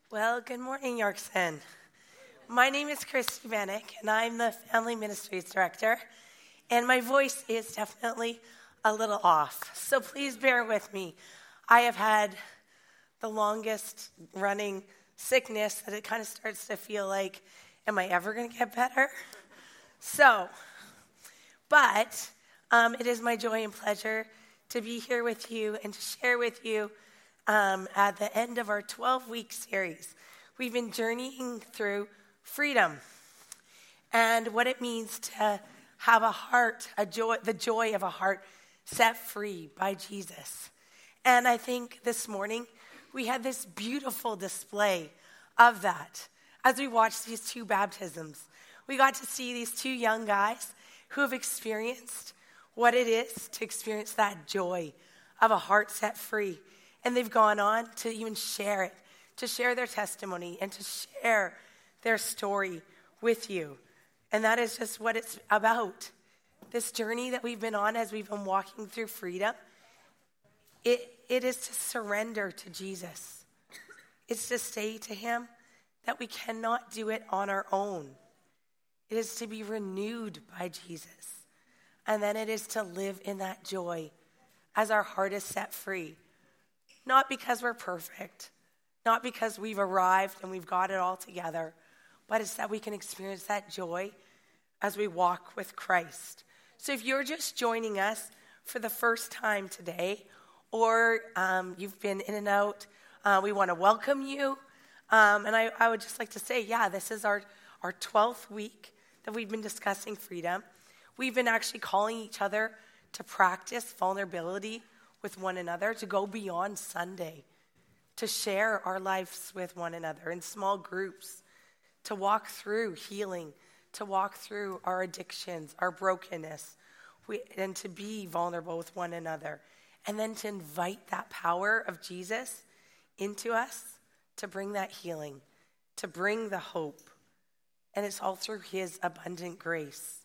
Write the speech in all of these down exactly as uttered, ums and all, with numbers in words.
Well, good morning, Yorkson. My name is Christy Bannick, and I'm the Family Ministries Director, and my voice is definitely a little off, so please bear with me. I have had the longest running sickness that it kind of starts to feel like, am I ever going to get better? So, but um, it is my joy and pleasure to be here with you and to share with you Um, at the end of our twelve-week series. We've been journeying through freedom and what it means to have a heart, a joy, the joy of a heart set free by Jesus. And I think this morning we had this beautiful display of that as we watched these two baptisms. We got to see these two young guys who have experienced what it is to experience that joy of a heart set free. And they've gone on to even share it, to share their testimony and to share their story with you. And that is just what it's about. This journey that we've been on as we've been walking through freedom, it, it is to surrender to Jesus. It's to say to him that we cannot do it on our own. It is to be renewed by Jesus. And then it is to live in that joy as our heart is set free. Not because we're perfect, not because we've arrived and we've got it all together, but it's that we can experience that joy as we walk with Christ. So if you're just joining us for the first time today, or um, you've been in and out, uh, we want to welcome you. Um, and I, I would just like to say, yeah, this is our, our twelfth week that we've been discussing freedom. We've been actually calling each other to practice vulnerability with one another, to go beyond Sunday, to share our lives with one another in small groups, to walk through healing, to walk through our addictions, our brokenness, we, and to be vulnerable with one another. And then to invite that power of Jesus into us to bring that healing, to bring the hope. And it's all through his abundant grace.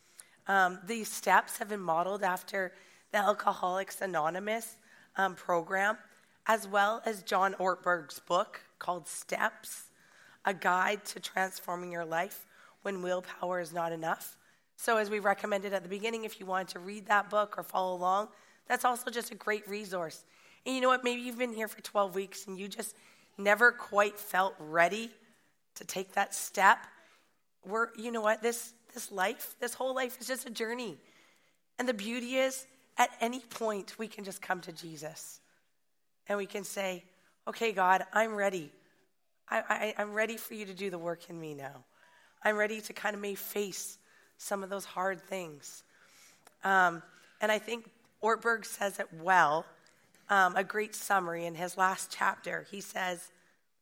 Um, these steps have been modeled after the Alcoholics Anonymous um, program, as well as John Ortberg's book called Steps, A Guide to Transforming Your Life When Willpower is Not Enough. So as we recommended at the beginning, if you want to read that book or follow along, that's also just a great resource. And you know what? Maybe you've been here for twelve weeks and you just never quite felt ready to take that step. We're, you know what? This, this life, this whole life is just a journey. And the beauty is, at any point, we can just come to Jesus and we can say, okay, God, I'm ready. I, I, I'm ready for you to do the work in me now. I'm ready to kind of maybe face some of those hard things. Um, and I think Ortberg says it well, um, a great summary in his last chapter. He says,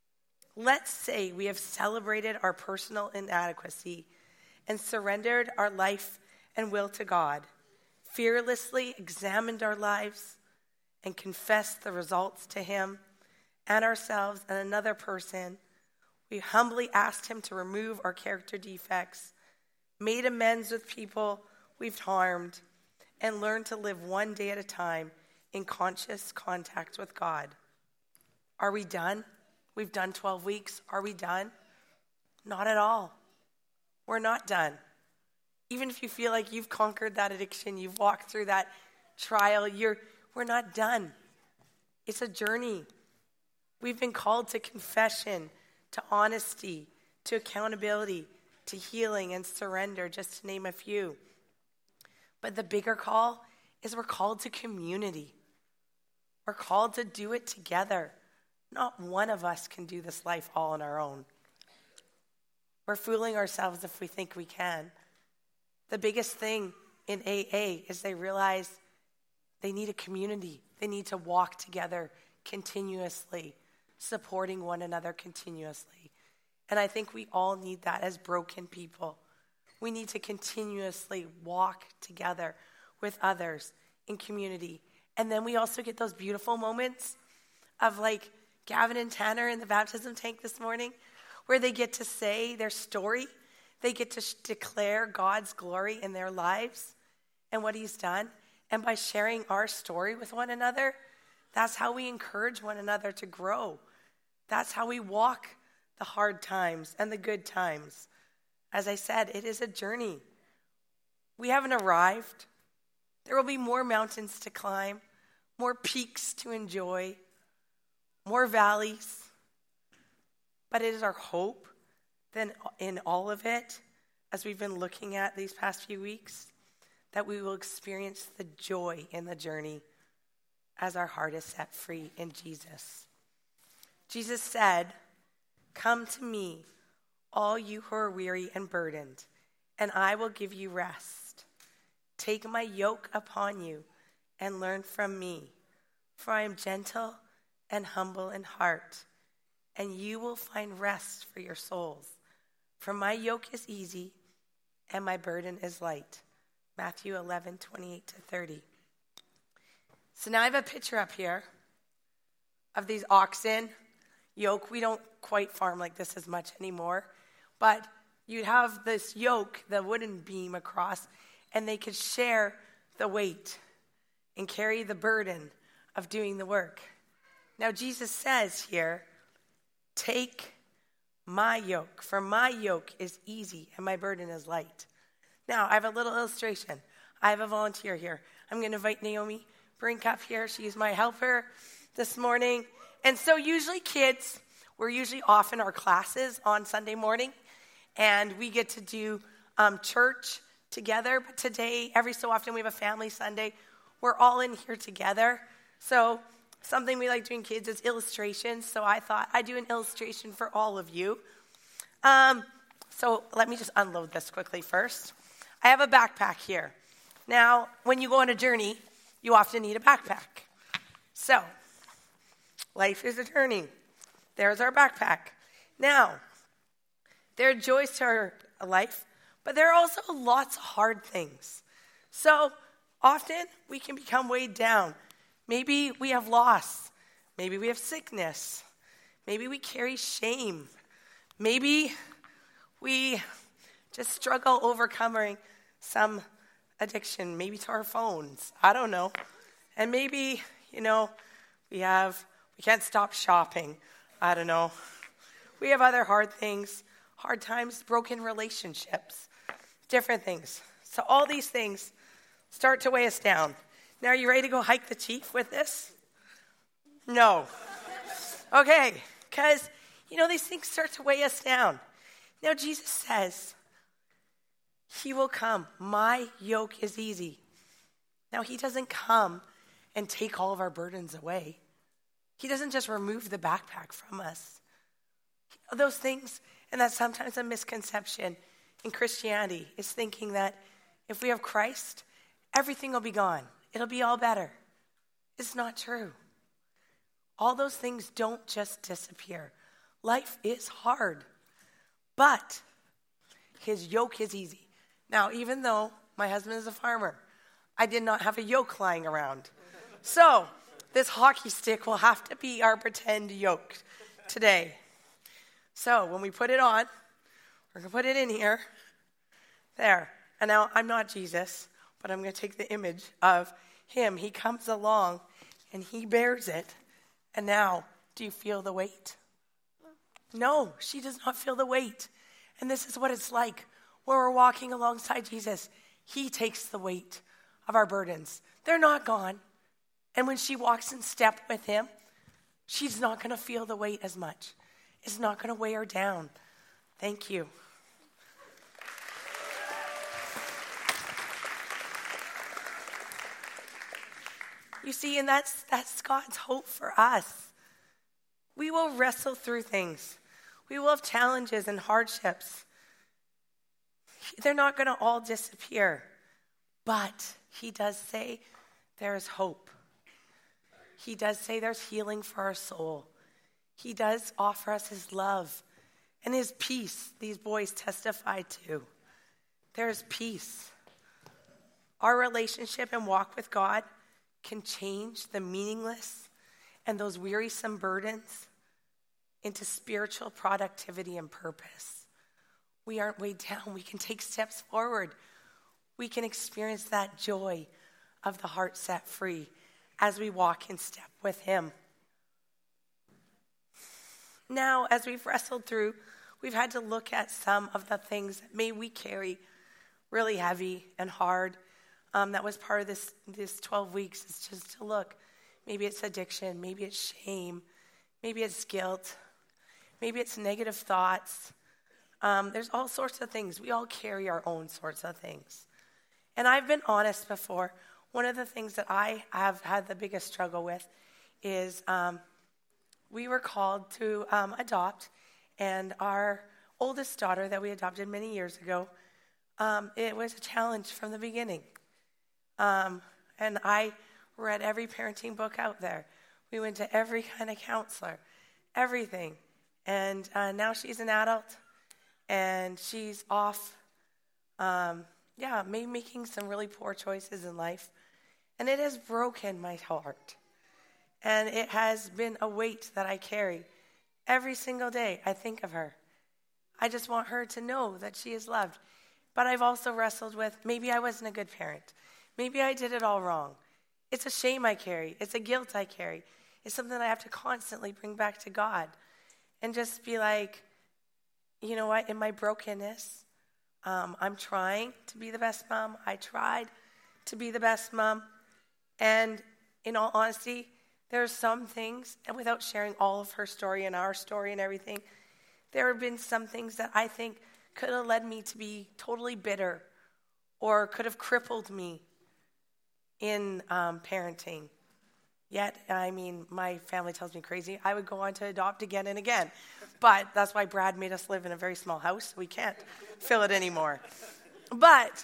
let's say we have celebrated our personal inadequacy and surrendered our life and will to God, fearlessly examined our lives and confessed the results to him and ourselves and another person. We humbly asked him to remove our character defects, made amends with people we've harmed, and learned to live one day at a time in conscious contact with God. Are we done? We've done twelve weeks. Are we done? Not at all. We're not done. Even if you feel like you've conquered that addiction, you've walked through that trial, you're, we're not done. It's a journey. We've been called to confession, to honesty, to accountability, to healing and surrender, just to name a few. But the bigger call is we're called to community. We're called to do it together. Not one of us can do this life all on our own. We're fooling ourselves if we think we can. The biggest thing in A A is they realize they need a community. They need to walk together continuously, supporting one another continuously. And I think we all need that as broken people. We need to continuously walk together with others in community. And then we also get those beautiful moments of like Gavin and Tanner in the baptism tank this morning, where they get to say their story. They get to sh- declare God's glory in their lives and what he's done. And by sharing our story with one another, that's how we encourage one another to grow. That's how we walk the hard times and the good times. As I said, it is a journey. We haven't arrived. There will be more mountains to climb, more peaks to enjoy, more valleys. But it is our hope that in all of it, as we've been looking at these past few weeks, that we will experience the joy in the journey as our heart is set free in Jesus. Jesus said, "Come to me, all you who are weary and burdened, and I will give you rest. Take my yoke upon you and learn from me, for I am gentle and humble in heart, and you will find rest for your souls. For my yoke is easy and my burden is light." Matthew eleven, twenty-eight to thirty. So now I have a picture up here of these oxen yoke. We don't quite farm like this as much anymore, but you'd have this yoke, the wooden beam across, and they could share the weight and carry the burden of doing the work. Now Jesus says here, "Take my yoke, for my yoke is easy and my burden is light." Now, I have a little illustration. I have a volunteer here. I'm going to invite Naomi Brink up here. She's my helper this morning. And so usually kids, we're usually off in our classes on Sunday morning, and we get to do um, church together. But today, every so often, we have a family Sunday. We're all in here together. So something we like doing, kids, is illustrations. So I thought I'd do an illustration for all of you. Um, so let me just unload this quickly first. I have a backpack here. Now, when you go on a journey, you often need a backpack. So, life is a journey. There's our backpack. Now, there are joys to our life, but there are also lots of hard things. So, often we can become weighed down. Maybe we have loss. Maybe we have sickness. Maybe we carry shame. Maybe we just struggle overcoming some addiction, maybe to our phones. I don't know. And maybe, you know, we have, we can't stop shopping. I don't know. We have other hard things, hard times, broken relationships, different things. So all these things start to weigh us down. Now, are you ready to go hike the Chief with this? No. Okay, because, you know, these things start to weigh us down. Now, Jesus says, "He will come. My yoke is easy." Now, he doesn't come and take all of our burdens away. He doesn't just remove the backpack from us. Those things, and that's sometimes a misconception in Christianity, is thinking that if we have Christ, everything will be gone. It'll be all better. It's not true. All those things don't just disappear. Life is hard, but his yoke is easy. Now, even though my husband is a farmer, I did not have a yoke lying around. So, this hockey stick will have to be our pretend yoke today. So, when we put it on, we're going to put it in here. There. And now, I'm not Jesus, but I'm going to take the image of him. He comes along, and he bears it. And now, do you feel the weight? No, she does not feel the weight. And this is what it's like when we're walking alongside Jesus. He takes the weight of our burdens. They're not gone. And when she walks in step with him, she's not going to feel the weight as much. It's not going to weigh her down. Thank you. You see, and that's that's God's hope for us. We will wrestle through things. We will have challenges and hardships. They're not going to all disappear. But he does say there is hope. He does say there's healing for our soul. He does offer us his love and his peace, these boys testify to. There is peace. Our relationship and walk with God can change the meaningless and those wearisome burdens into spiritual productivity and purpose. We aren't weighed down. We can take steps forward. We can experience that joy of the heart set free as we walk in step with him. now, as we've wrestled through, we've had to look at some of the things that maybe we carry really heavy and hard. Um, that was part of this, this twelve weeks, is just to look. Maybe it's addiction, maybe it's shame, maybe it's guilt, maybe it's negative thoughts. Um, there's all sorts of things. We all carry our own sorts of things. And I've been honest before. One of the things that I have had the biggest struggle with is um, we were called to um, adopt, and our oldest daughter that we adopted many years ago, um, it was a challenge from the beginning. Um, and I read every parenting book out there. We went to every kind of counselor, everything. And uh, now she's an adult, and she's off, um, yeah, maybe making some really poor choices in life. And it has broken my heart. And it has been a weight that I carry. Every single day I think of her. I just want her to know that she is loved. But I've also wrestled with, maybe I wasn't a good parent. Maybe I did it all wrong. It's a shame I carry. It's a guilt I carry. It's something I have to constantly bring back to God. And just be like, you know what, in my brokenness, um, I'm trying to be the best mom. I tried to be the best mom. And in all honesty, there are some things, and without sharing all of her story and our story and everything, there have been some things that I think could have led me to be totally bitter or could have crippled me in um, parenting. Yet, I mean, my family tells me crazy. I would go on to adopt again and again. But that's why Brad made us live in a very small house. We can't fill it anymore. But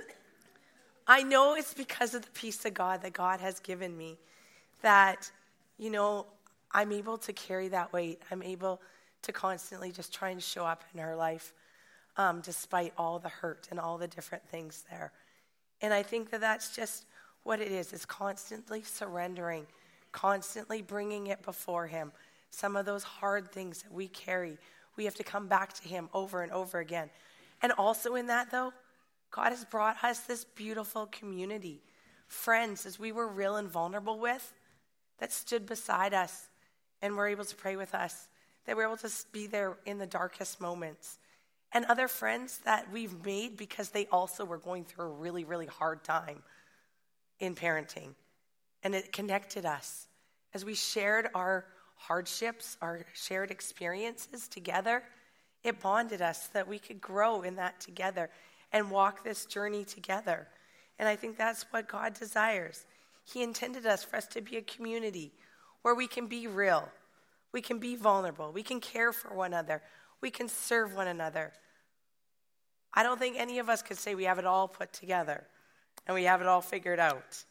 I know it's because of the peace of God that God has given me that, you know, I'm able to carry that weight. I'm able to constantly just try and show up in her life um, despite all the hurt and all the different things there. And I think that that's just what it is. It's constantly surrendering, constantly bringing it before him. Some of those hard things that we carry, we have to come back to him over and over again. And also in that, though, God has brought us this beautiful community, friends, as we were real and vulnerable with, that stood beside us and were able to pray with us, that were able to be there in the darkest moments. And other friends that we've made because they also were going through a really, really hard time in parenting. And it connected us. As we shared our hardships, our shared experiences together, it bonded us that we could grow in that together and walk this journey together. And I think that's what God desires. He intended us for us to be a community where we can be real, we can be vulnerable, we can care for one another, we can serve one another. I don't think any of us could say we have it all put together and we have it all figured out.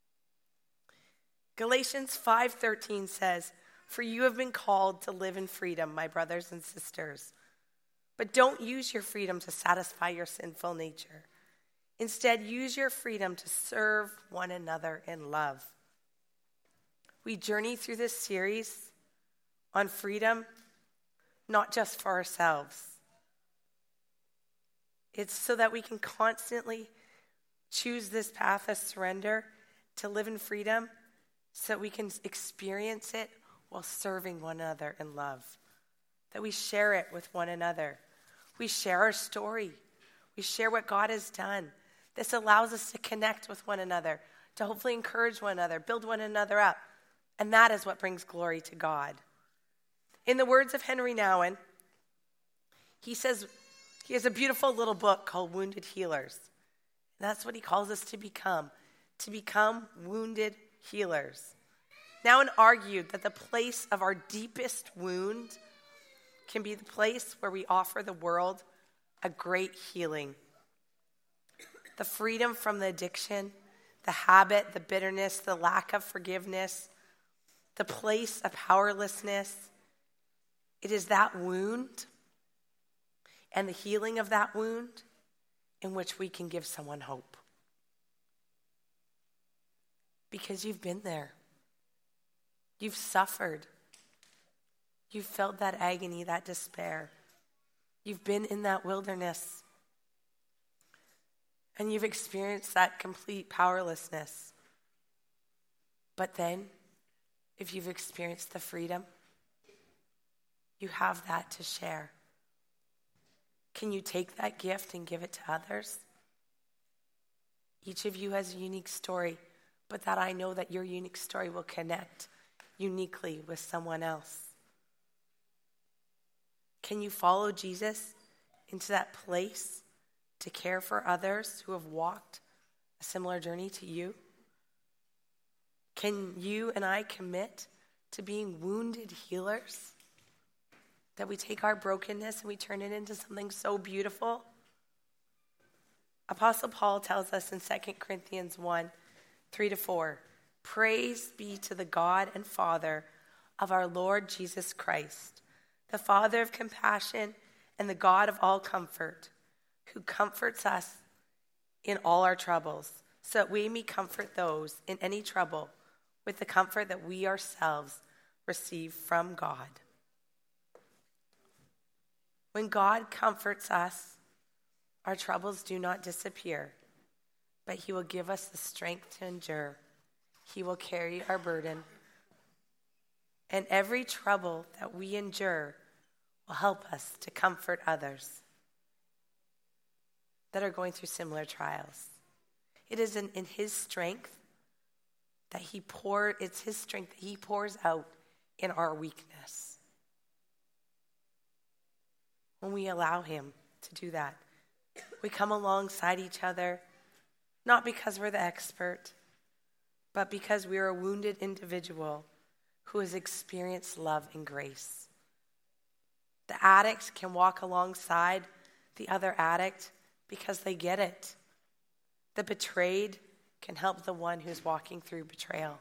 Galatians five thirteen says, "For you have been called to live in freedom, my brothers and sisters. But don't use your freedom to satisfy your sinful nature. Instead, use your freedom to serve one another in love." We journey through this series on freedom, not just for ourselves. It's so that we can constantly choose this path of surrender to live in freedom so that we can experience it while serving one another in love. That we share it with one another. We share our story. We share what God has done. This allows us to connect with one another, to hopefully encourage one another, build one another up. And that is what brings glory to God. In the words of Henry Nouwen, he says, he has a beautiful little book called Wounded Healers. And that's what he calls us to become, to become wounded healers. Nouwen argued that the place of our deepest wound can be the place where we offer the world a great healing. The freedom from the addiction, the habit, the bitterness, the lack of forgiveness, the place of powerlessness. It is that wound and the healing of that wound in which we can give someone hope. Because you've been there. You've suffered. You've felt that agony, that despair. You've been in that wilderness. And you've experienced that complete powerlessness. But then, if you've experienced the freedom, you have that to share. Can you take that gift and give it to others? Each of you has a unique story, but that I know that your unique story will connect uniquely with someone else. Can you follow Jesus into that place to care for others who have walked a similar journey to you? Can you and I commit to being wounded healers? That we take our brokenness and we turn it into something so beautiful? Apostle Paul tells us in Second Corinthians one, three to four, praise be to the God and Father of our Lord Jesus Christ, the Father of compassion and the God of all comfort, who comforts us in all our troubles, so that we may comfort those in any trouble with the comfort that we ourselves receive from God. When God comforts us, our troubles do not disappear, but he will give us the strength to endure. He will carry our burden. And every trouble that we endure will help us to comfort others that are going through similar trials. It is in, in his strength that he poured, it's his strength that he pours out in our weakness. When we allow him to do that, we come alongside each other, not because we're the expert, but because we are a wounded individual who has experienced love and grace. The addict can walk alongside the other addict because they get it. The betrayed can help the one who's walking through betrayal.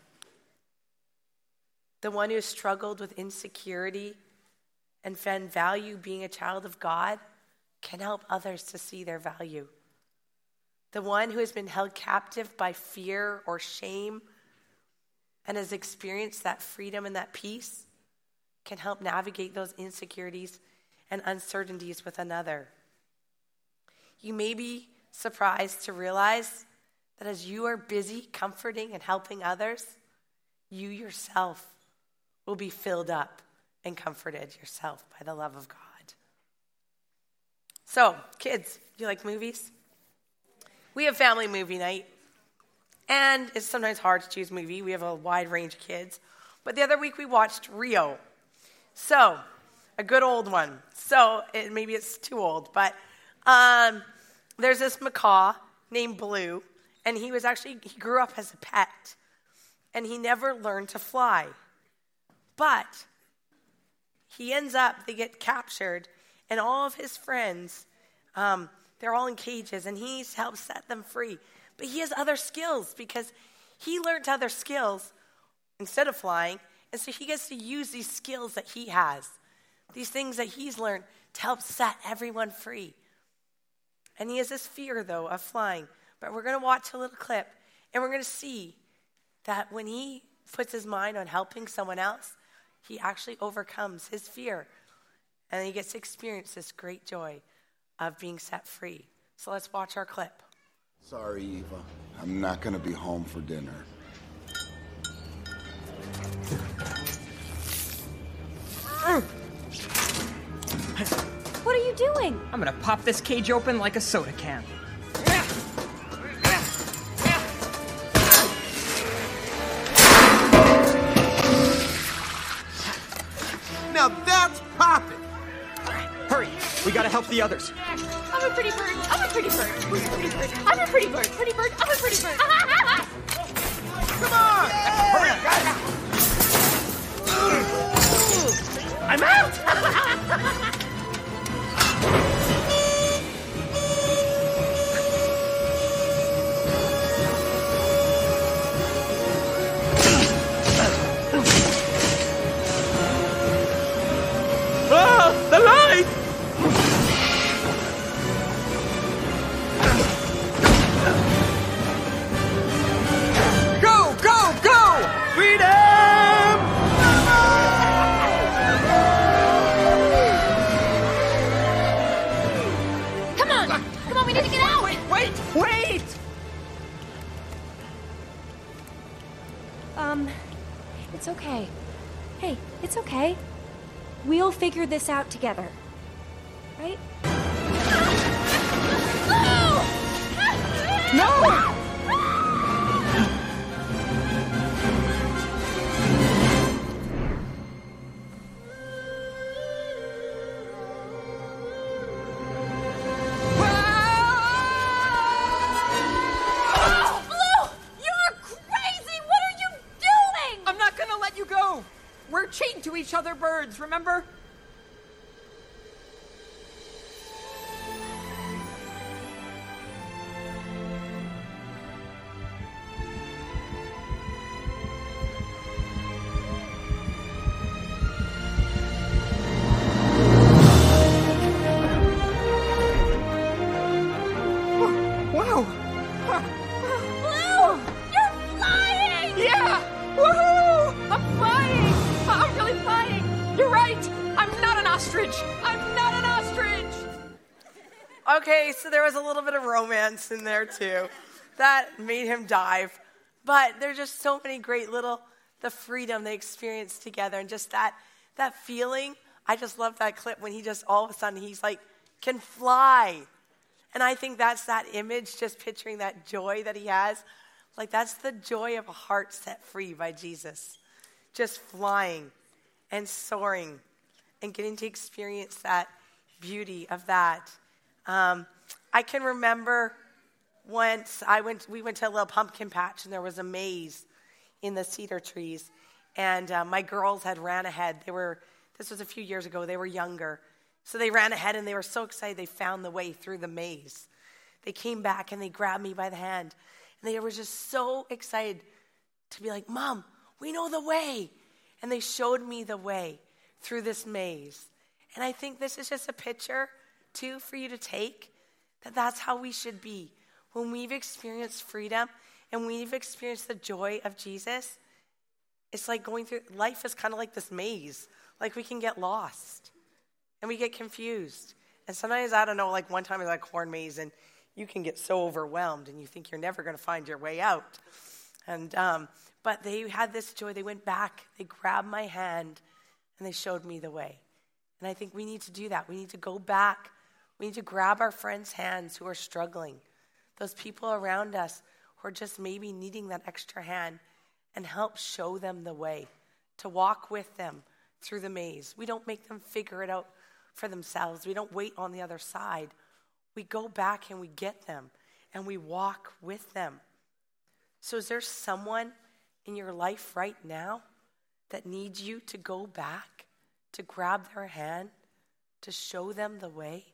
The one who has struggled with insecurity and found value being a child of God can help others to see their value. The one who has been held captive by fear or shame and has experienced that freedom and that peace can help navigate those insecurities and uncertainties with another. You may be surprised to realize that as you are busy comforting and helping others, you yourself will be filled up and comforted yourself by the love of God. So, kids, do you like movies? We have family movie night, and it's sometimes hard to choose a movie. We have a wide range of kids. But the other week we watched Rio. So, a good old one. So, it, maybe it's too old, but um, there's this macaw named Blue, and he was actually, he grew up as a pet, and he never learned to fly. But he ends up, they get captured, and all of his friends, um, they're all in cages, and he helps set them free. But he has other skills because he learned other skills instead of flying, and so he gets to use these skills that he has, these things that he's learned to help set everyone free. And he has this fear, though, of flying. But we're going to watch a little clip, and we're going to see that when he puts his mind on helping someone else, he actually overcomes his fear. And he gets to experience this great joy of being set free. So let's watch our clip. Sorry, Eva. I'm not going to be home for dinner. What are you doing? I'm gonna pop this cage open like a soda can. Now that's popping! Hurry, we gotta help the others. I'm a pretty bird. I'm a pretty bird. Who's a pretty bird? I'm a pretty bird. Pretty bird. I'm a pretty bird. Come on! Hurry up, guys! I'm out! Oh, the light! Go, go, go! Freedom! Come on. Come on, we need to get out. Wait, wait, wait! Um, it's okay. Hey, it's okay. We'll figure this out together. Right? No! We're chained to each other birds, remember? Wow! Blue! You're flying! Yeah! Woohoo! I'm flying! I'm really flying! You're right! I'm not an ostrich! I'm not an ostrich! Okay, so there was a little bit of romance in there too. That made him dive. But there's just so many great little, the freedom they experienced together and just that, that feeling. I just love that clip when he just all of a sudden he's like, can fly. And I think that's that image, just picturing that joy that he has. Like that's the joy of a heart set free by Jesus. Just flying and soaring and getting to experience that beauty of that. Um, I can remember once I went, we went to a little pumpkin patch and there was a maze in the cedar trees. And uh, my girls had ran ahead. They were, this was a few years ago, they were younger. So they ran ahead and they were so excited they found the way through the maze. They came back and they grabbed me by the hand. And they were just so excited to be like, Mom, we know the way. And they showed me the way through this maze. And I think this is just a picture, too, for you to take, that that's how we should be. When we've experienced freedom and we've experienced the joy of Jesus, it's like going through, life is kind of like this maze. Like we can get lost and we get confused. And sometimes, I don't know, like one time I was at a corn maze and you can get so overwhelmed and you think you're never going to find your way out. And um, but they had this joy. They went back, they grabbed my hand, and they showed me the way. And I think we need to do that. We need to go back. We need to grab our friends' hands who are struggling, those people around us who are just maybe needing that extra hand, and help show them the way, to walk with them through the maze. We don't make them figure it out for themselves. We don't wait on the other side. We go back and we get them, and we walk with them. So is there someone in your life right now that needs you to go back, to grab their hand, to show them the way?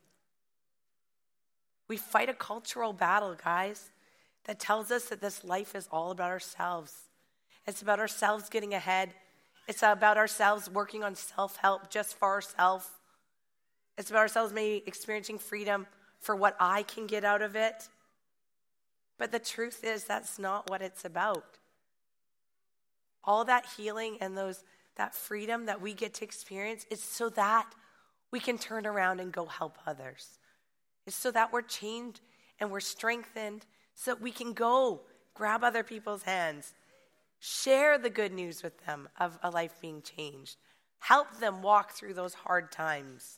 We fight a cultural battle, guys, that tells us that this life is all about ourselves. It's about ourselves getting ahead. It's about ourselves working on self-help just for ourselves. It's about ourselves maybe experiencing freedom for what I can get out of it. But the truth is that's not what it's about. All that healing and those that freedom that we get to experience is so that we can turn around and go help others. It's so that we're changed and we're strengthened so that we can go grab other people's hands, share the good news with them of a life being changed, help them walk through those hard times.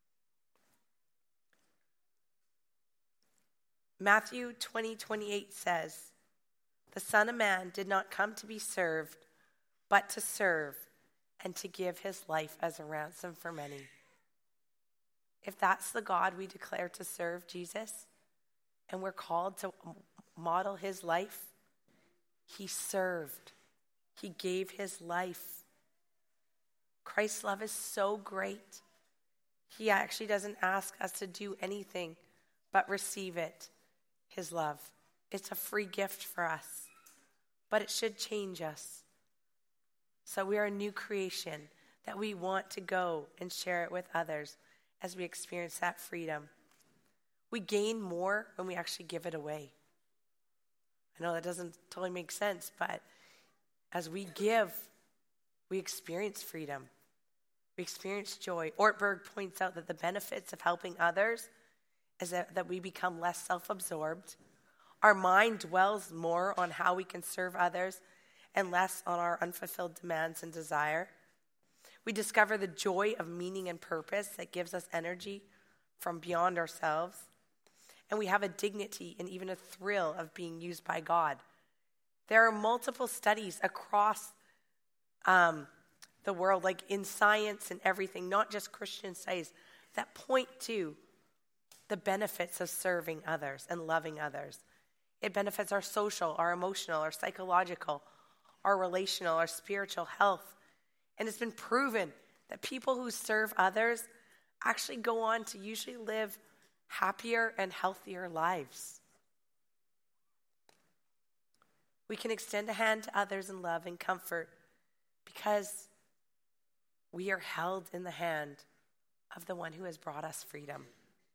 Matthew twenty, twenty-eight says, "The Son of Man did not come to be served, but to serve and to give his life as a ransom for many." If that's the God we declare to serve, Jesus, and we're called to model his life, he served. He gave his life. Christ's love is so great. He actually doesn't ask us to do anything but receive it, his love. It's a free gift for us, but it should change us. So we are a new creation that we want to go and share it with others as we experience that freedom. We gain more when we actually give it away. I know that doesn't totally make sense, but as we give, we experience freedom. We experience joy. Ortberg points out that the benefits of helping others is that, that we become less self-absorbed. Our mind dwells more on how we can serve others and less on our unfulfilled demands and desire. We discover the joy of meaning and purpose that gives us energy from beyond ourselves. And we have a dignity and even a thrill of being used by God. There are multiple studies across um, the world, like in science and everything, not just Christian studies, that point to the benefits of serving others and loving others. It benefits our social, our emotional, our psychological, our relational, our spiritual health. And it's been proven that people who serve others actually go on to usually live happier and healthier lives. We can extend a hand to others in love and comfort because we are held in the hand of the one who has brought us freedom.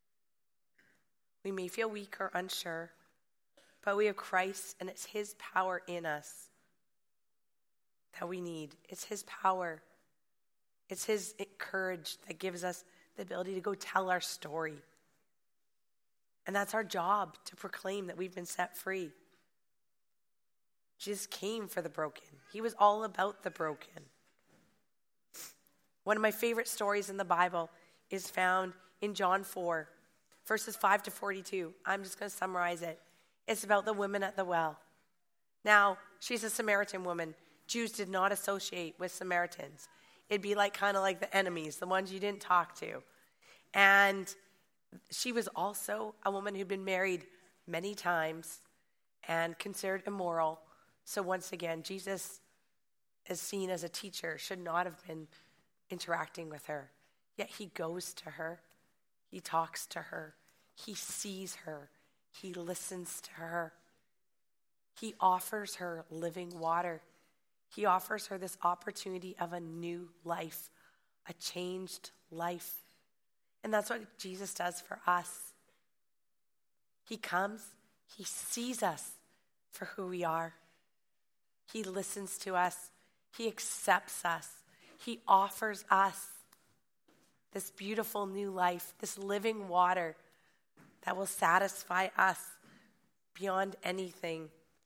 We may feel weak or unsure, but we have Christ, and it's his power in us that we need. It's his power. It's his courage that gives us the ability to go tell our story. And that's our job, to proclaim that we've been set free. Jesus came for the broken. He was all about the broken. One of my favorite stories in the Bible is found in John four, verses five to forty-two. I'm just going to summarize it. It's about the woman at the well. Now, she's a Samaritan woman. Jews did not associate with Samaritans. It'd be like kind of like the enemies, the ones you didn't talk to. And she was also a woman who'd been married many times and considered immoral. So once again, Jesus is seen as a teacher, should not have been interacting with her. Yet he goes to her. He talks to her. He sees her. He listens to her. He offers her living water. He offers her this opportunity of a new life, a changed life. And that's what Jesus does for us. He comes, he sees us for who we are. He listens to us. He accepts us. He offers us this beautiful new life, this living water that will satisfy us beyond anything.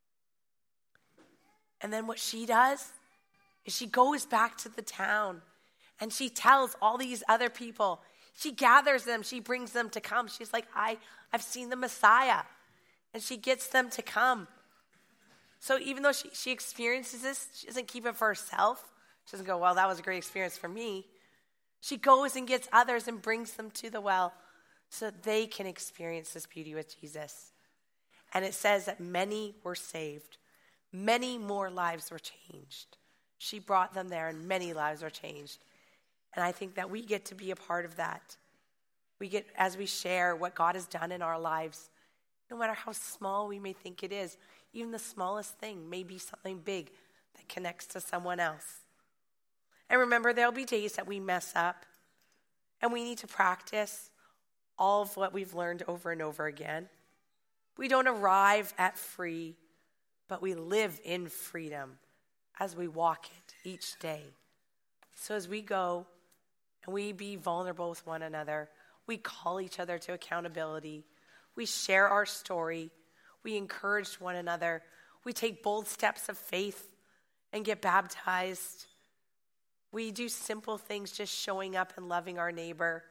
And then what she does is she goes back to the town and she tells all these other people. She gathers them. She brings them to come. She's like, I, I've seen the Messiah. And she gets them to come. So even though she, she experiences this, she doesn't keep it for herself. She doesn't go, well, that was a great experience for me. She goes and gets others and brings them to the well so that they can experience this beauty with Jesus. And it says that many were saved. Many more lives were changed. She brought them there and many lives were changed. And I think that we get to be a part of that. We get, as we share what God has done in our lives, no matter how small we may think it is, even the smallest thing may be something big that connects to someone else. And remember, there'll be days that we mess up, and we need to practice all of what we've learned over and over again. We don't arrive at free, but we live in freedom as we walk it each day. So as we go and we be vulnerable with one another, we call each other to accountability, we share our story, we encourage one another, we take bold steps of faith and get baptized. We do simple things, just showing up and loving our neighbor.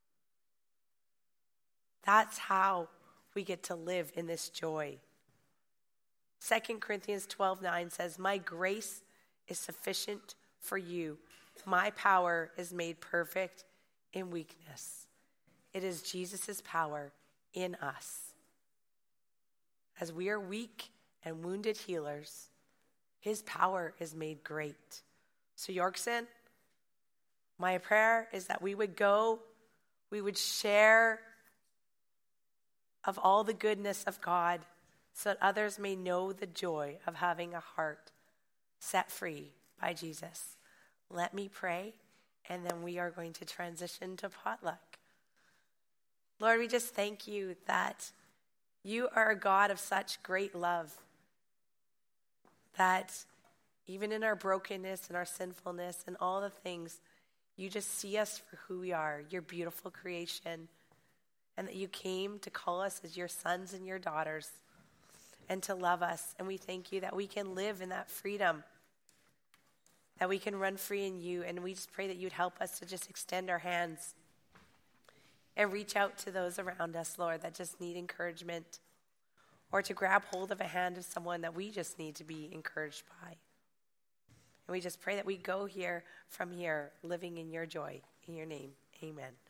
That's how we get to live in this joy. Second Corinthians twelve nine says, my grace is sufficient for you. My power is made perfect in weakness. It is Jesus' power in us. As we are weak and wounded healers, his power is made great. So Yorkson, my prayer is that we would go, we would share of all the goodness of God so that others may know the joy of having a heart set free by Jesus. Let me pray, and then we are going to transition to potluck. Lord, we just thank you that you are a God of such great love, that even in our brokenness and our sinfulness and all the things, you just see us for who we are, your beautiful creation, and that you came to call us as your sons and your daughters and to love us. And we thank you that we can live in that freedom. that we can run free in you. And we just pray that you'd help us to just extend our hands and reach out to those around us, Lord, that just need encouragement, or to grab hold of a hand of someone that we just need to be encouraged by. And we just pray that we go here from here, living in your joy. In your name, amen.